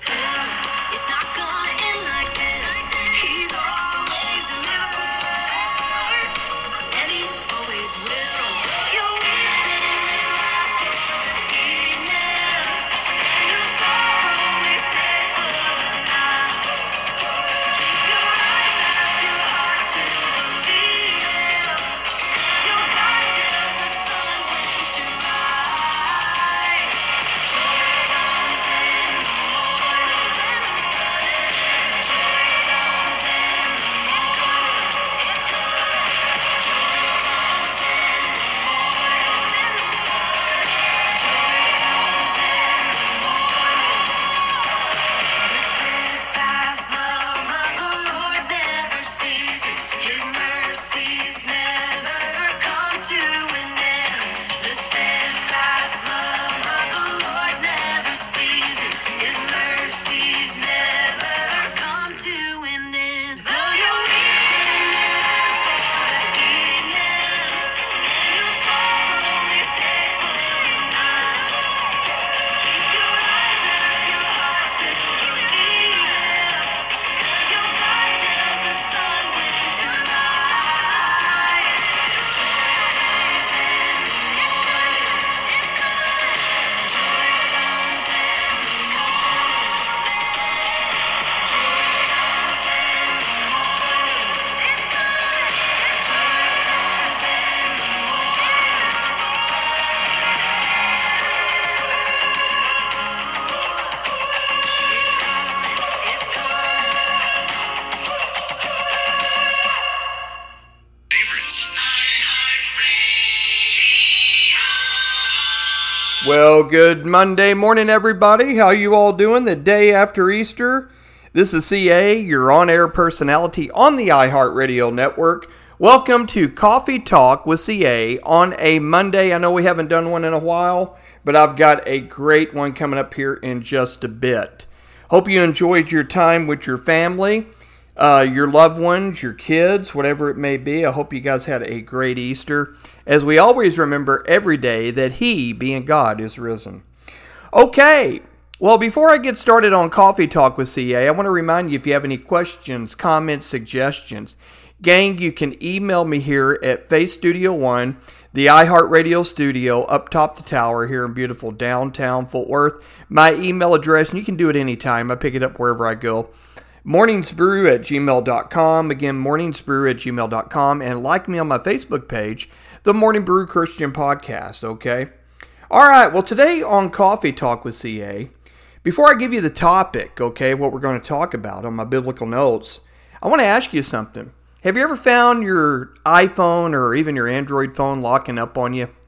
It's not gonna end like this. He's always delivered, and he always will. Your weeping may last for the evening, and your sorrow may stay for the night. Keep your eyes up, your heart still believing, 'cause your God tells the sun when to rise. Joy comes in the morning. Joy comes in the morning. Joy comes in the morning. Joy comes in the morning. The steadfast love of the Lord never ceases. His mercies never come to an end. The steadfast love of the Lord never ceases. His mercies never come to an end. Though your weeping may last for the evening, and your sorrow may stay for the night. Keep your eyes up, your heart still believing, 'cause your God tells the sun when to rise. Joy comes in the morning. Joy comes in the morning. Joy comes in the morning. Joy comes in the morning. It's coming. Well, good Monday morning, everybody. How you all doing the day after Easter? This is CA, your on-air personality on the iHeartRadio network. Welcome to Coffee Talk with CA on a Monday. I know we haven't done one in a while, but I've got a great one coming up here in just a bit. Hope you enjoyed your time with your family, your loved ones, your kids, whatever it may be. I hope you guys had a great Easter. As we always remember every day that He, being God, is risen. Okay, well, before I get started on Coffee Talk with CA, I want to remind you if you have any questions, comments, suggestions, gang, you can email me here at Face Studio One, the iHeartRadio studio up top the tower here in beautiful downtown Fort Worth. My email address, and you can do it anytime. I pick it up wherever I go. morningsbrew@gmail.com. Again, morningsbrew@gmail.com. And like me on my Facebook page, the Morning Brew Christian Podcast, okay? All right, well, today on Coffee Talk with CA, before I give you the topic, okay, what we're going to talk about on my biblical notes, I want to ask you something. Have you ever found your iPhone or even your Android phone locking up on you?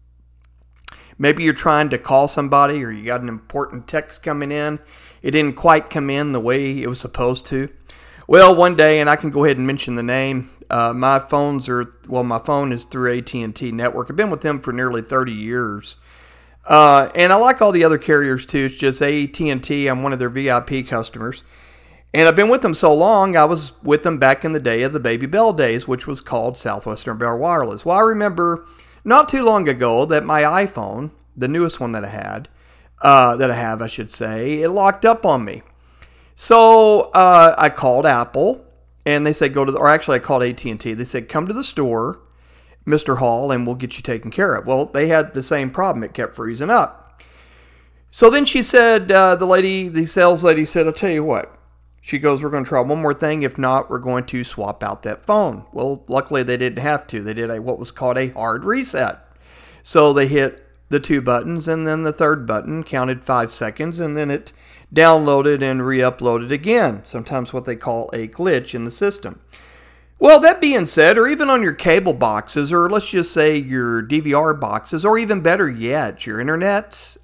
Maybe you're trying to call somebody or you got an important text coming in. It didn't quite come in the way it was supposed to. Well, one day, and I can go ahead and mention the name, my phone is through AT&T Network. I've been with them for nearly 30 years. And I like all the other carriers too. It's just AT&T, I'm one of their VIP customers. And I've been with them so long, I was with them back in the day of the Baby Bell days, which was called Southwestern Bell Wireless. Well, I remember not too long ago that my iPhone, the newest one that I have, it locked up on me. So I called Apple, and they said I called AT&T. They said, come to the store, Mr. Hall, and we'll get you taken care of. Well, they had the same problem. It kept freezing up. So then she said, the sales lady said, I'll tell you what. She goes, we're going to try one more thing. If not, we're going to swap out that phone. Well, luckily they didn't have to. They did what was called a hard reset. So they hit the two buttons, and then the third button counted 5 seconds, and then it downloaded and re-uploaded again. Sometimes what they call a glitch in the system. Well, that being said, or even on your cable boxes, or let's just say your DVR boxes, or even better yet, your internet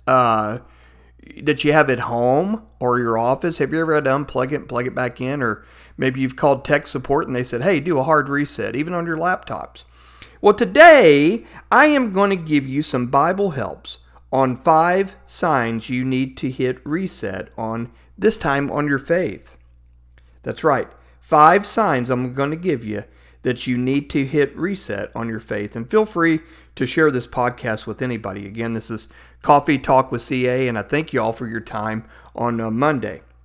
that you have at home or your office, have you ever had to unplug it and plug it back in? Or maybe you've called tech support and they said, hey, do a hard reset, even on your laptops. Well, today I am going to give you some Bible helps on 5 signs you need to hit reset on, this time on your faith. That's right. 5 signs I'm going to give you that you need to hit reset on your faith. And feel free to share this podcast with anybody. Again, this is Coffee Talk with CA, and I thank you all for your time on Monday.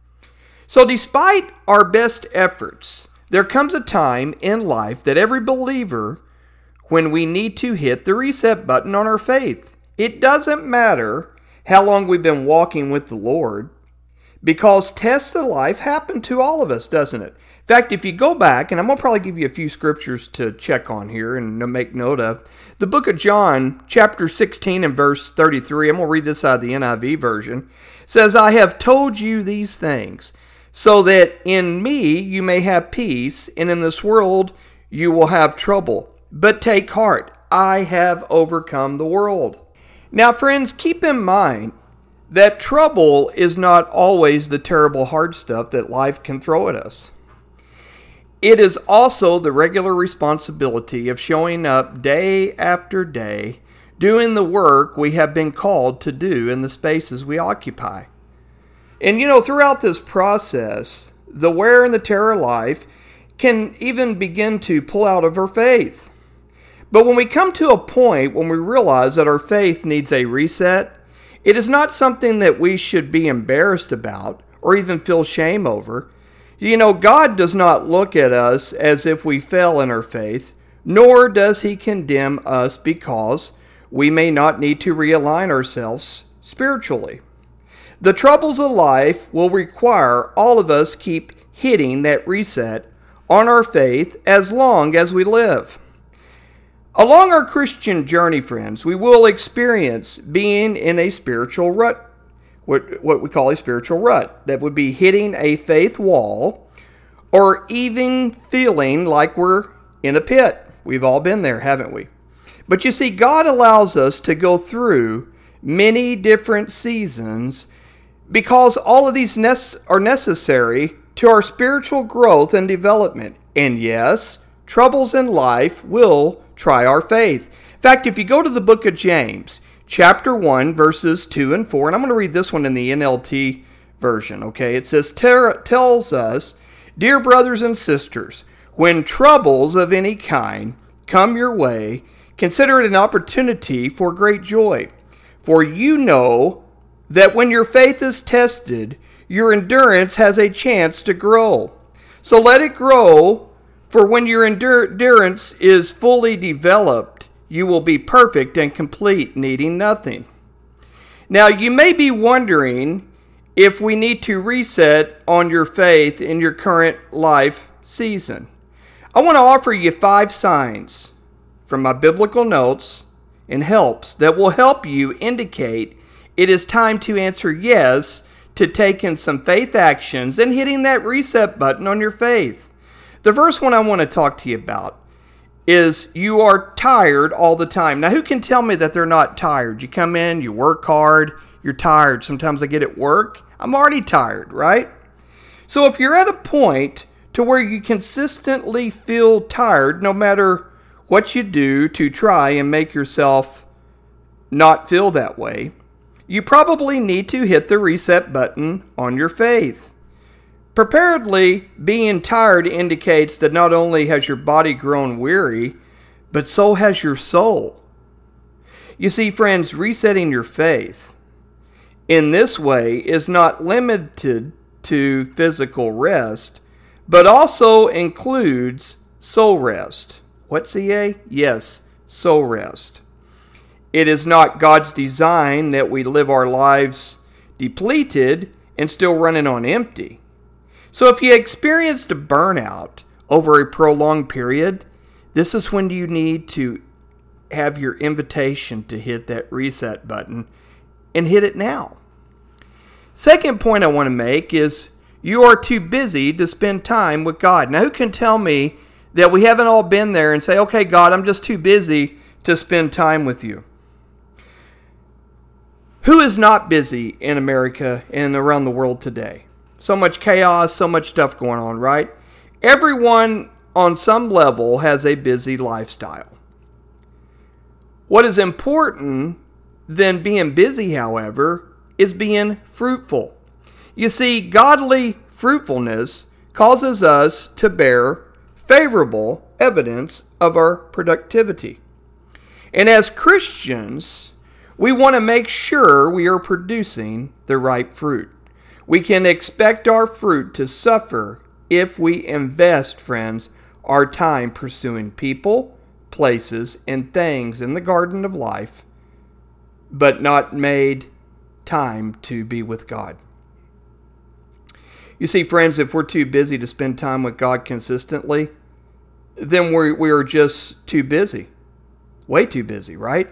So despite our best efforts, there comes a time in life that every believer, when we need to hit the reset button on our faith. It doesn't matter how long we've been walking with the Lord, because tests of life happen to all of us, doesn't it? In fact, if you go back, and I'm going to probably give you a few scriptures to check on here and to make note of. The book of John, chapter 16 and verse 33, I'm going to read this out of the NIV version, says, I have told you these things, so that in me you may have peace, and in this world you will have trouble. But take heart, I have overcome the world. Now, friends, keep in mind that trouble is not always the terrible hard stuff that life can throw at us. It is also the regular responsibility of showing up day after day, doing the work we have been called to do in the spaces we occupy. And throughout this process, the wear and the tear of life can even begin to pull out of our faith. But when we come to a point when we realize that our faith needs a reset, it is not something that we should be embarrassed about or even feel shame over. God does not look at us as if we fell in our faith, nor does He condemn us because we may not need to realign ourselves spiritually. The troubles of life will require all of us keep hitting that reset on our faith as long as we live. Along our Christian journey, friends, we will experience being in a spiritual rut, what we call a spiritual rut. That would be hitting a faith wall or even feeling like we're in a pit. We've all been there, haven't we? But you see, God allows us to go through many different seasons because all of these are necessary to our spiritual growth and development. And yes, troubles in life will try our faith. In fact, if you go to the book of James, chapter 1, verses 2 and 4, and I'm going to read this one in the NLT version, okay? It says, tells us, Dear brothers and sisters, when troubles of any kind come your way, consider it an opportunity for great joy. For you know that when your faith is tested, your endurance has a chance to grow. So let it grow, for when your endurance is fully developed, you will be perfect and complete, needing nothing. Now, you may be wondering if we need to reset on your faith in your current life season. I want to offer you 5 signs from my biblical notes and helps that will help you indicate it is time to answer yes to taking some faith actions and hitting that reset button on your faith. The first one I want to talk to you about is you are tired all the time. Now, who can tell me that they're not tired? You come in, you work hard, you're tired. Sometimes I get at work, I'm already tired, right? So if you're at a point to where you consistently feel tired, no matter what you do to try and make yourself not feel that way, you probably need to hit the reset button on your faith. Preparedly, being tired indicates that not only has your body grown weary, but so has your soul. You see, friends, resetting your faith in this way is not limited to physical rest, but also includes soul rest. What, CA? Yes, soul rest. It is not God's design that we live our lives depleted and still running on empty. So if you experienced a burnout over a prolonged period, this is when you need to have your invitation to hit that reset button and hit it now. Second point I want to make is you are too busy to spend time with God. Now, who can tell me that we haven't all been there and say, okay, God, I'm just too busy to spend time with you? Who is not busy in America and around the world today? So much chaos, so much stuff going on, right? Everyone on some level has a busy lifestyle. What is important than being busy, however, is being fruitful. You see, godly fruitfulness causes us to bear favorable evidence of our productivity. And as Christians, we want to make sure we are producing the right fruit. We can expect our fruit to suffer if we invest, friends, our time pursuing people, places, and things in the garden of life, but not made time to be with God. You see, friends, if we're too busy to spend time with God consistently, then we are just too busy. Way too busy, right?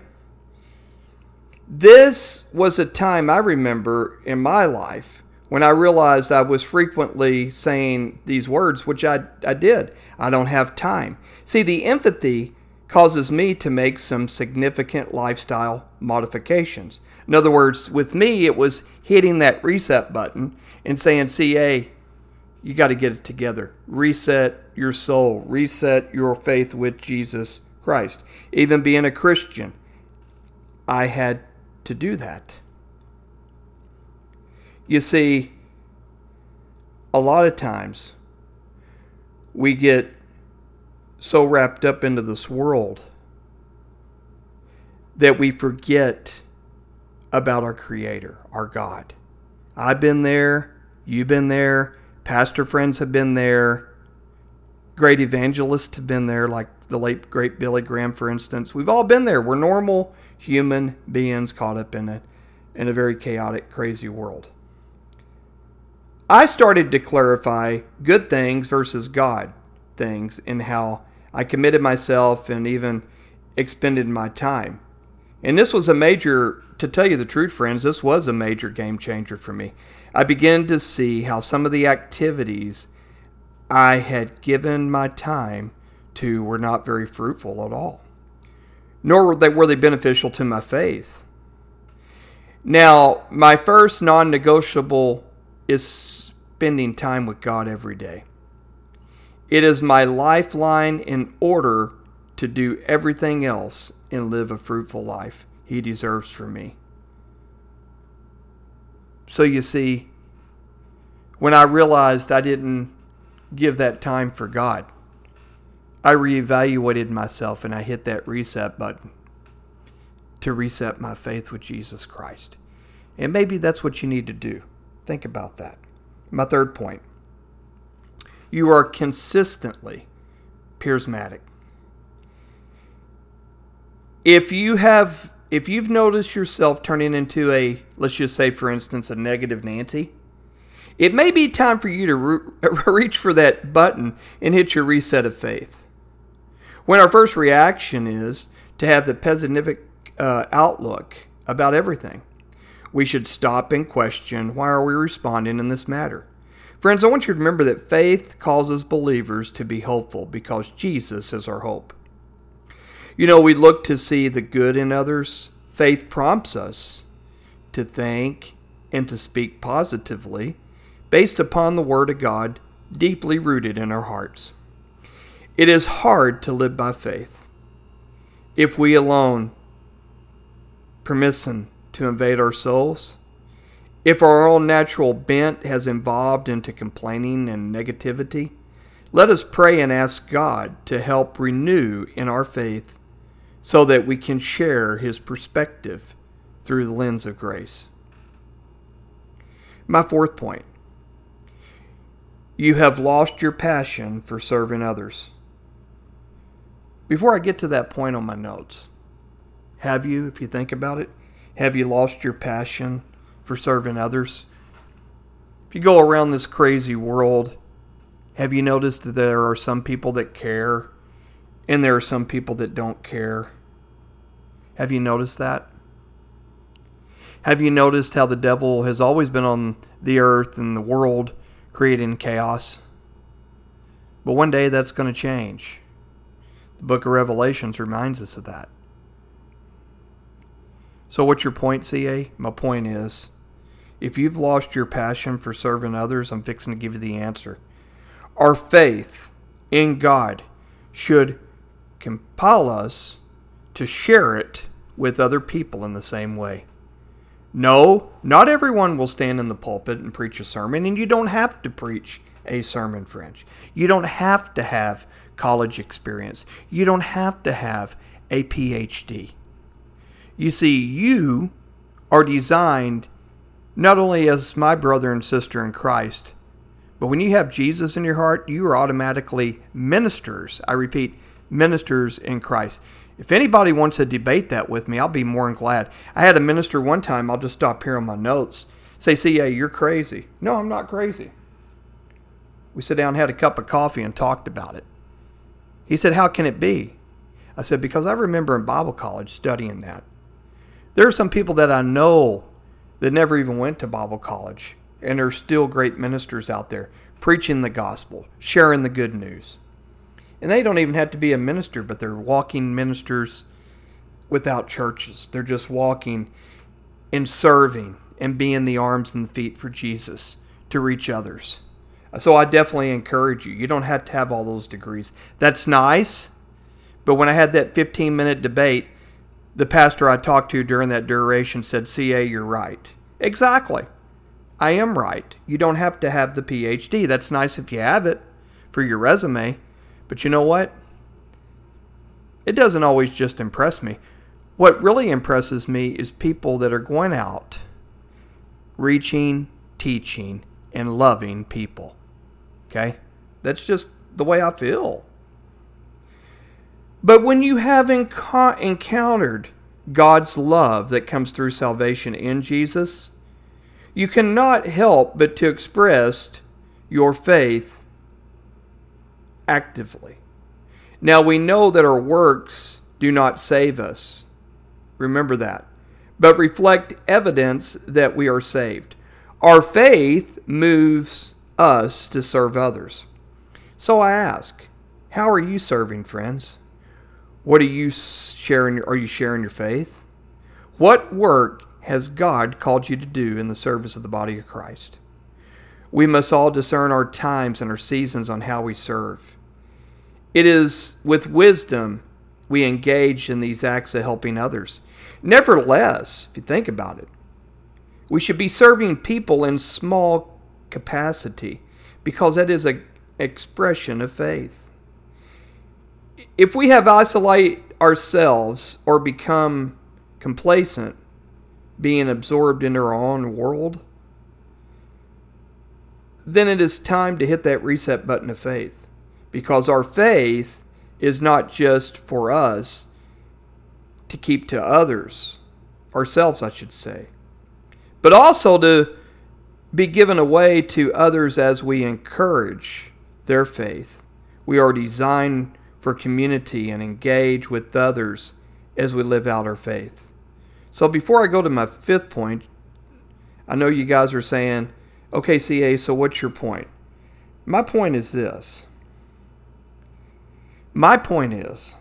This was a time I remember in my life when I realized I was frequently saying these words, which I did. I don't have time. See, the empathy causes me to make some significant lifestyle modifications. In other words, with me, it was hitting that reset button and saying, CA, you got to get it together. Reset your soul. Reset your faith with Jesus Christ. Even being a Christian, I had to do that. You see, a lot of times we get so wrapped up into this world that we forget about our Creator, our God. I've been there. You've been there. Pastor friends have been there. Great evangelists have been there, like the late, great Billy Graham, for instance. We've all been there. We're normal human beings caught up in a very chaotic, crazy world. I started to clarify good things versus God things in how I committed myself and even expended my time. And this was a major, to tell you the truth, friends, this was a major game changer for me. I began to see how some of the activities I had given my time to were not very fruitful at all, nor were they beneficial to my faith. Now, my first non-negotiable is spending time with God every day. It is my lifeline in order to do everything else and live a fruitful life He deserves for me. So you see, when I realized I didn't give that time for God, I reevaluated myself and I hit that reset button to reset my faith with Jesus Christ. And maybe that's what you need to do. Think about that. My third point. You are consistently charismatic. If you've noticed yourself turning into a, let's just say, for instance, a negative Nancy, it may be time for you to reach for that button and hit your reset of faith. When our first reaction is to have the pessimistic outlook about everything, we should stop and question, why are we responding in this matter? Friends, I want you to remember that faith causes believers to be hopeful because Jesus is our hope. You know, we look to see the good in others. Faith prompts us to think and to speak positively based upon the Word of God deeply rooted in our hearts. It is hard to live by faith if we alone permission to invade our souls, if our own natural bent has evolved into complaining and negativity. Let us pray and ask God to help renew in our faith so that we can share His perspective through the lens of grace. My fourth point. You have lost your passion for serving others. Before I get to that point on my notes, have you, if you think about it, have you lost your passion for serving others? If you go around this crazy world, have you noticed that there are some people that care and there are some people that don't care? Have you noticed that? Have you noticed how the devil has always been on the earth and the world creating chaos? But one day that's going to change. The book of Revelations reminds us of that. So what's your point, CA? My point is, if you've lost your passion for serving others, I'm fixing to give you the answer. Our faith in God should compel us to share it with other people in the same way. No, not everyone will stand in the pulpit and preach a sermon, and you don't have to preach a sermon, friends. You don't have to have college experience. You don't have to have a PhD. You see, you are designed not only as my brother and sister in Christ, but when you have Jesus in your heart, you are automatically ministers. I repeat, ministers in Christ. If anybody wants to debate that with me, I'll be more than glad. I had a minister one time, I'll just stop here on my notes, say, CA, you're crazy. No, I'm not crazy. We sat down, had a cup of coffee, and talked about it. He said, how can it be? I said, because I remember in Bible college studying that. There are some people that I know that never even went to Bible college, and are still great ministers out there, preaching the gospel, sharing the good news. And they don't even have to be a minister, but they're walking ministers without churches. They're just walking and serving and being the arms and the feet for Jesus to reach others. So I definitely encourage you. You don't have to have all those degrees. That's nice. But when I had that 15-minute debate, the pastor I talked to during that duration said, CA, you're right. Exactly. I am right. You don't have to have the PhD. That's nice if you have it for your resume. But you know what? It doesn't always just impress me. What really impresses me is people that are going out, reaching, teaching, and loving people. Okay? That's just the way I feel. But when you have encountered God's love that comes through salvation in Jesus, you cannot help but to express your faith actively. Now we know that our works do not save us. Remember that. But reflect evidence that we are saved. Our faith moves us to serve others. So I ask, how are you serving, friends? What are you sharing? Are you sharing your faith? What work has God called you to do in the service of the body of Christ? We must all discern our times and our seasons on how we serve. It is with wisdom we engage in these acts of helping others. Nevertheless, if you think about it, we should be serving people in small capacity because that is an expression of faith. If we have isolated ourselves or become complacent, being absorbed into our own world, then it is time to hit that reset button of faith. Because our faith is not just for us to keep to others, ourselves I should say, but also to be given away to others as we encourage their faith. We are designed for community and engage with others as we live out our faith. So before I go to my fifth point, I know you guys are saying, okay, CA, so what's your point? My point is this. My point is,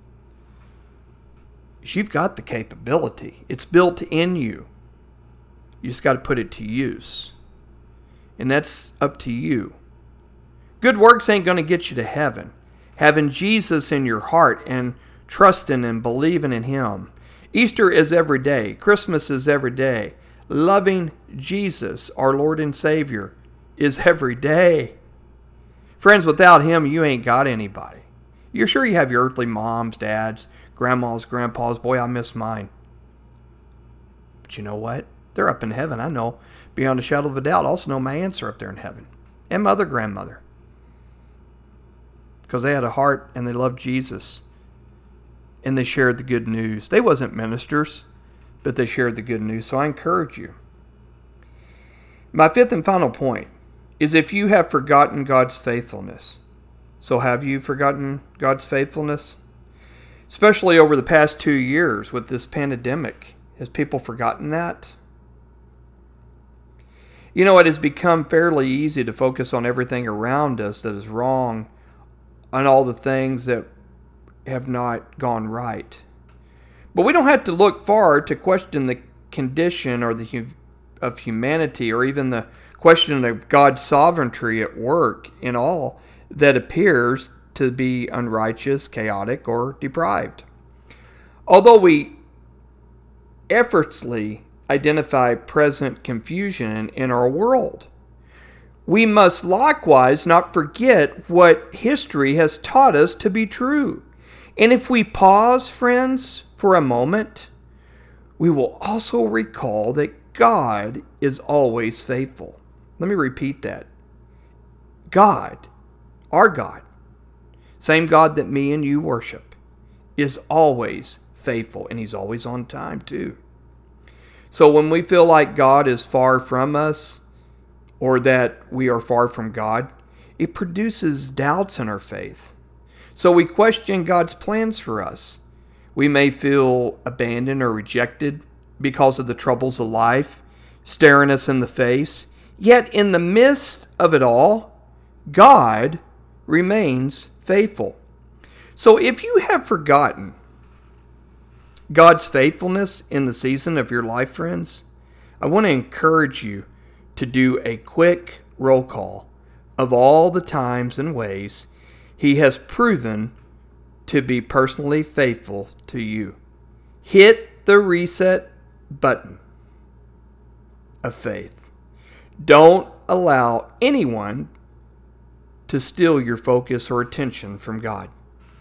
you've got the capability. It's built in you. You just got to put it to use. And that's up to you. Good works ain't going to get you to heaven. Having Jesus in your heart and trusting and believing in Him. Easter is every day. Christmas is every day. Loving Jesus, our Lord and Savior, is every day. Friends, without Him, you ain't got anybody. You're sure you have your earthly moms, dads, grandmas, grandpas. Boy, I miss mine. But you know what? They're up in heaven, I know. Beyond a shadow of a doubt, I also know my aunts are up there in heaven. And my other grandmother. Because they had a heart and they loved Jesus. And they shared the good news. They wasn't ministers, but they shared the good news. So I encourage you. My fifth and final point is if you have forgotten God's faithfulness. So have you forgotten God's faithfulness? Especially over the past 2 years with this pandemic. Has people forgotten that? You know, it has become fairly easy to focus on everything around us that is wrong, on all the things that have not gone right. But we don't have to look far to question the condition or of humanity, or even the question of God's sovereignty at work in all that appears to be unrighteous, chaotic, or deprived. Although we effortlessly identify present confusion in our world, we must likewise not forget what history has taught us to be true. And if we pause, friends, for a moment, we will also recall that God is always faithful. Let me repeat that. God, our God, same God that me and you worship, is always faithful, and He's always on time too. So when we feel like God is far from us, or that we are far from God, it produces doubts in our faith. So we question God's plans for us. We may feel abandoned or rejected because of the troubles of life staring us in the face. Yet in the midst of it all, God remains faithful. So if you have forgotten God's faithfulness in the season of your life, friends, I want to encourage you to do a quick roll call of all the times and ways He has proven to be personally faithful to you. Hit the reset button of faith. Don't allow anyone to steal your focus or attention from God.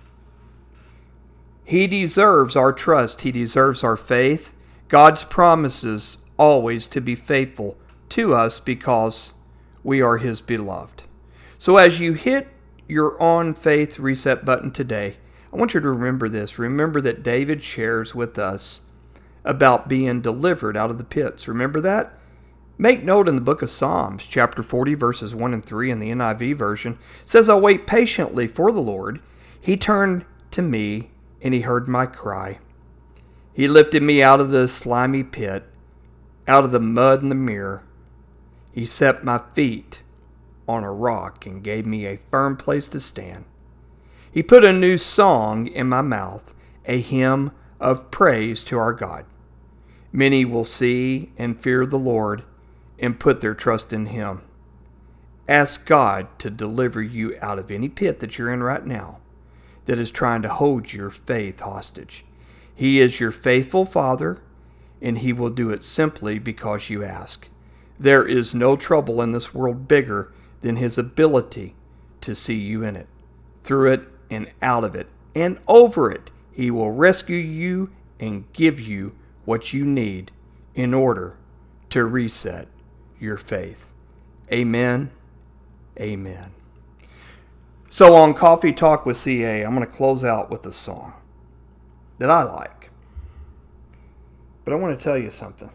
He deserves our trust. He deserves our faith. God's promises always to be faithful to us because we are His beloved. So as you hit your on faith reset button today, I want you to remember this. Remember that David shares with us about being delivered out of the pits. Remember that? Make note in the book of Psalms, chapter 40, verses 1 and 3 in the NIV version. It says, "I'll wait patiently for the Lord. He turned to me and He heard my cry. He lifted me out of the slimy pit, out of the mud and the mire. He set my feet on a rock and gave me a firm place to stand. He put a new song in my mouth, a hymn of praise to our God. Many will see and fear the Lord and put their trust in Him." Ask God to deliver you out of any pit that you're in right now that is trying to hold your faith hostage. He is your faithful Father, and He will do it simply because you ask. There is no trouble in this world bigger than His ability to see you in it, through it and out of it, and over it. He will rescue you and give you what you need in order to reset your faith. Amen. Amen. So on Coffee Talk with CA, I'm going to close out with a song that I like. But I want to tell you something.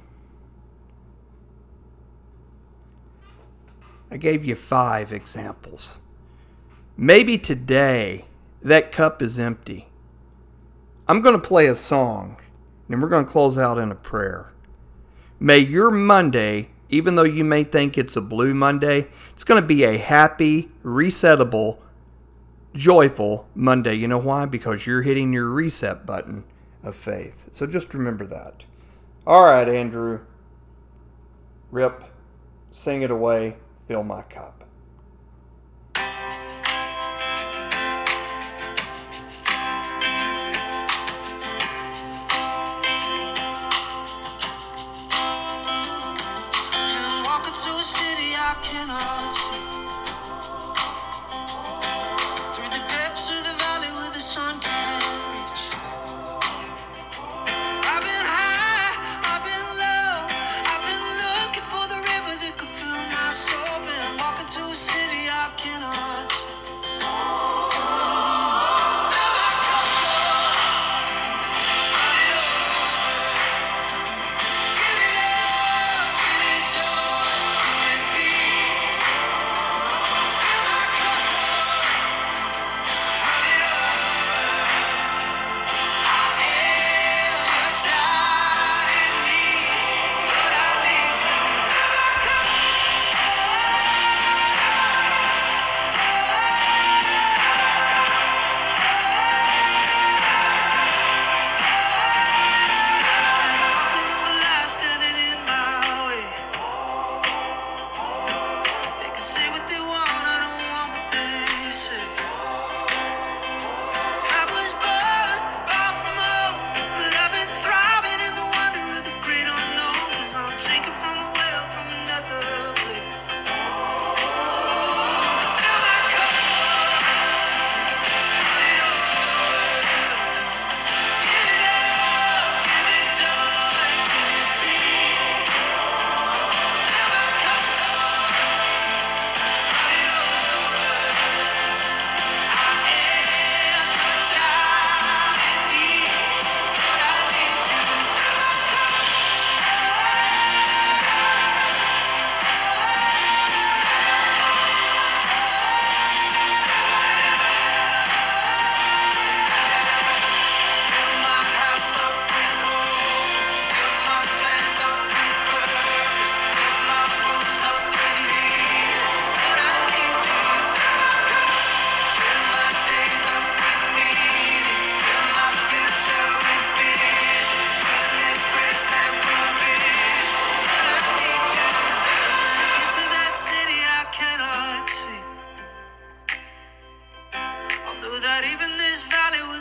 I gave you 5 examples. Maybe today that cup is empty. I'm going to play a song, and we're going to close out in a prayer. May your Monday, even though you may think it's a blue Monday, it's going to be a happy, resettable, joyful Monday. You know why? Because you're hitting your reset button of faith. So just remember that. All right, Andrew. Rip. Sing it away. Fill my cup.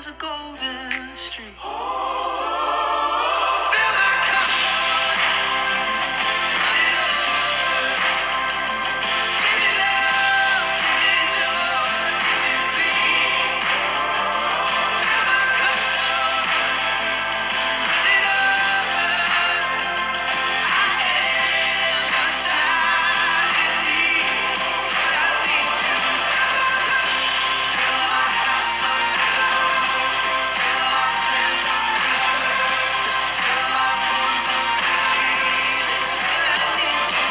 was a golden stream. Fill my cup, Lord. Run it over. Give me love, give me joy, give me peace. Fill my cup, Lord. Run it over. I am a child in need, but I need you. Fill my house up with hope. Fill my plans up with purpose. Fill my bones up with healing, but I need you.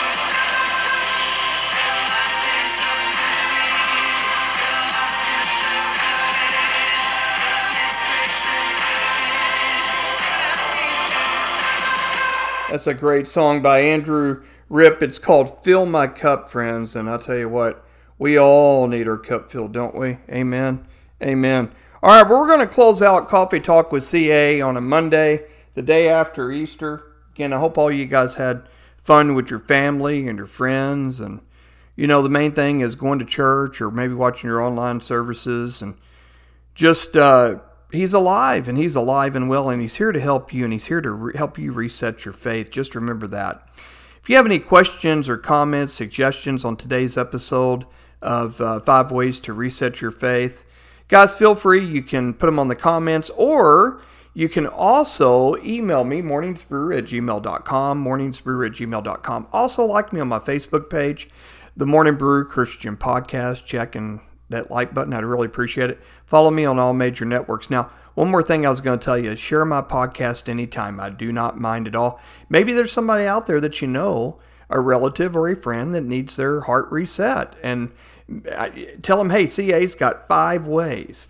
Fill my days up with meaning. Fill my future with vision. Goodness, grace, and provision, but I need you. That's a great song by Andrew Ripp. It's called Fill My Cup, friends. And I'll tell you what, we all need our cup filled, don't we? Amen. Amen. All right, well, we're going to close out Coffee Talk with CA on a Monday, the day after Easter. Again, I hope all you guys had fun with your family and your friends. And, you know, the main thing is going to church or maybe watching your online services. And just, he's alive, and he's alive and well, and he's here to help you, and he's here to help you reset your faith. Just remember that. If you have any questions or comments, suggestions on today's episode of 5 Ways to Reset Your Faith, guys, feel free. You can put them on the comments, or you can also email me, morningsbrew@gmail.com, morningsbrew@gmail.com. Also, like me on my Facebook page, The Morning Brew Christian Podcast. Checking that like button. I'd really appreciate it. Follow me on all major networks. Now, one more thing I was going to tell you, share my podcast anytime. I do not mind at all. Maybe there's somebody out there that you know, a relative or a friend that needs their heart reset. And tell them, hey, CA's got 5 ways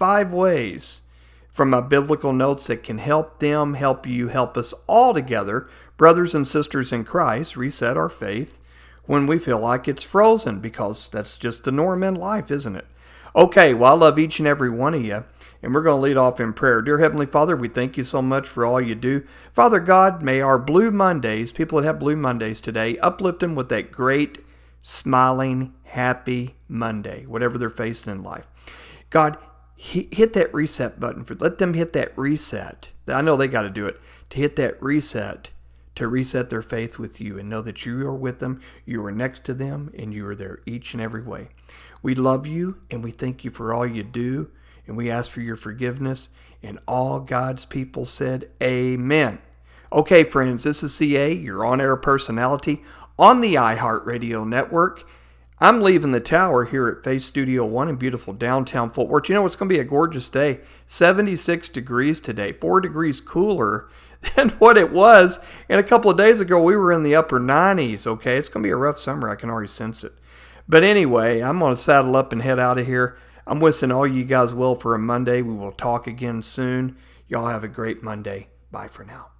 from my biblical notes that can help them, help you, help us all together, brothers and sisters in Christ, reset our faith when we feel like it's frozen, because that's just the norm in life, isn't it? Okay, well, I love each and every one of you, and we're going to lead off in prayer. Dear Heavenly Father, we thank you so much for all you do. Father God, may our Blue Mondays, people that have Blue Mondays today, uplift them with that great, smiling, happy Monday, whatever they're facing in life. God, hit that reset button. Let them hit that reset. I know they got to do it, to hit that reset, to reset their faith with you and know that you are with them, you are next to them, and you are there each and every way. We love you, and we thank you for all you do, and we ask for your forgiveness. And all God's people said, amen. Okay, friends, this is CA, your on-air personality on the iHeartRadio network. I'm leaving the tower here at Faith Studio One in beautiful downtown Fort Worth. You know, it's going to be a gorgeous day. 76 degrees today, 4 degrees cooler than what it was. And a couple of days ago, we were in the upper 90s, okay? It's going to be a rough summer. I can already sense it. But anyway, I'm going to saddle up and head out of here. I'm wishing all you guys well for a Monday. We will talk again soon. Y'all have a great Monday. Bye for now.